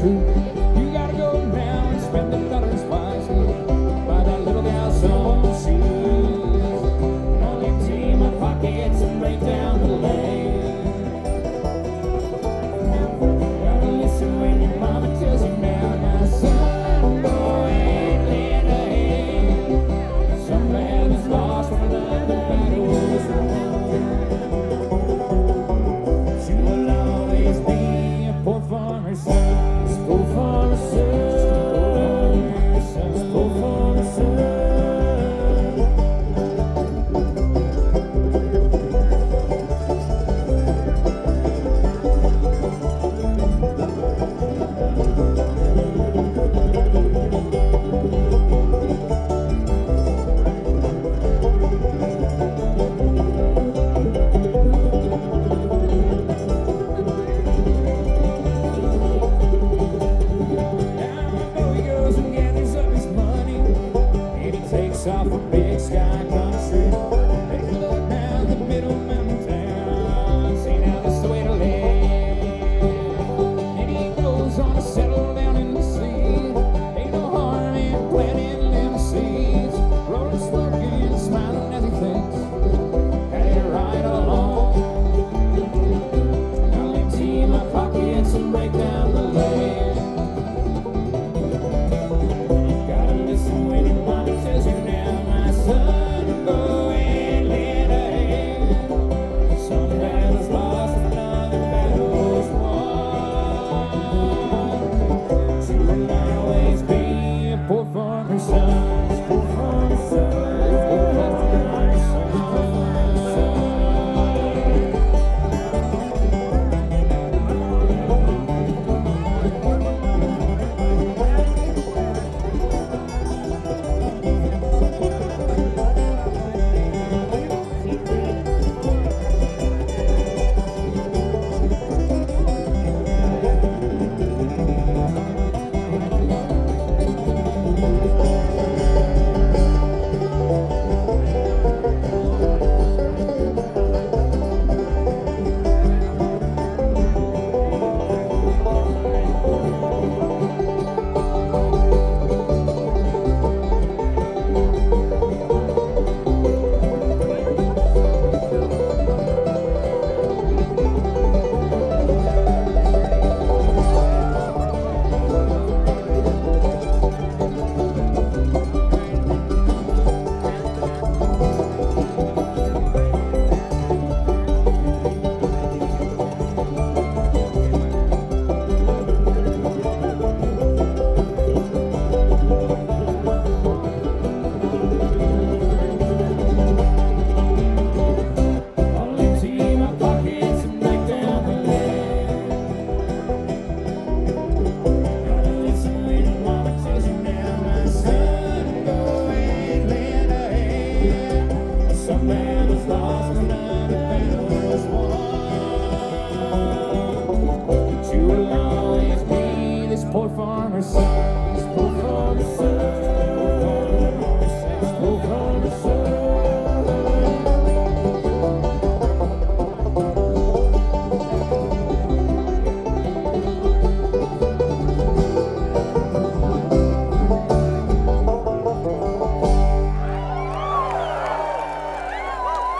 true. You gotta go now and spend the dollars wisely. Buy that little gal some shoes. I'll empty my pockets and break down the lane. Gotta listen when your mama tells you now, now son, go and lend a hand. Some man is lost when another battle is won. You will always be a poor farmer's son. Poor farmer's son. Poor farmer's son. Off a big sky country, take a look down the middle mountain town. See now that's the way to live. And he goes on to settle down in the sea. Ain't no harm in planting little seeds. Rolling, smoking, smiling as he thinks, had it right along. I'll empty my pockets and break down the land. Gotta listen when your mama tells you now, my son, go and lend a hand. Some battles lost, another battle's won. You will always be a poor farmer's son. Poor farmer's son. Poor farmer's son. Some man was lost, another battle was won. But you will always be this poor farmer's son.